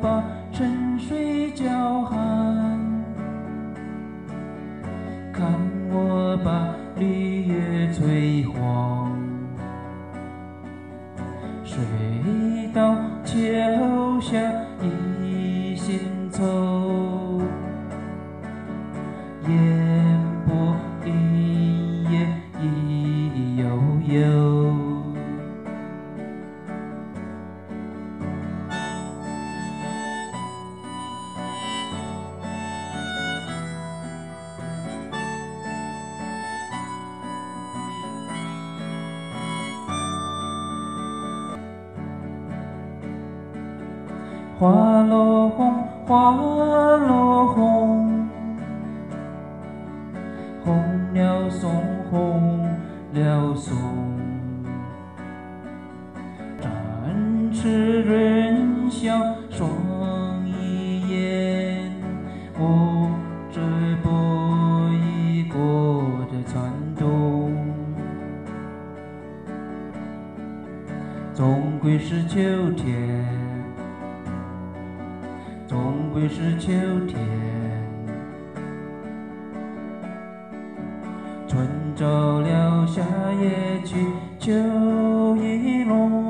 把沉睡叫喊，看我把绿叶催黄，水到桥下一心愁，烟波一夜一悠悠。花落红，花落红，红了松，红了松。展翅人笑双一眼，我这不已过的残冬，终归是秋天。终归是秋天，春照了夏夜去，秋意浓。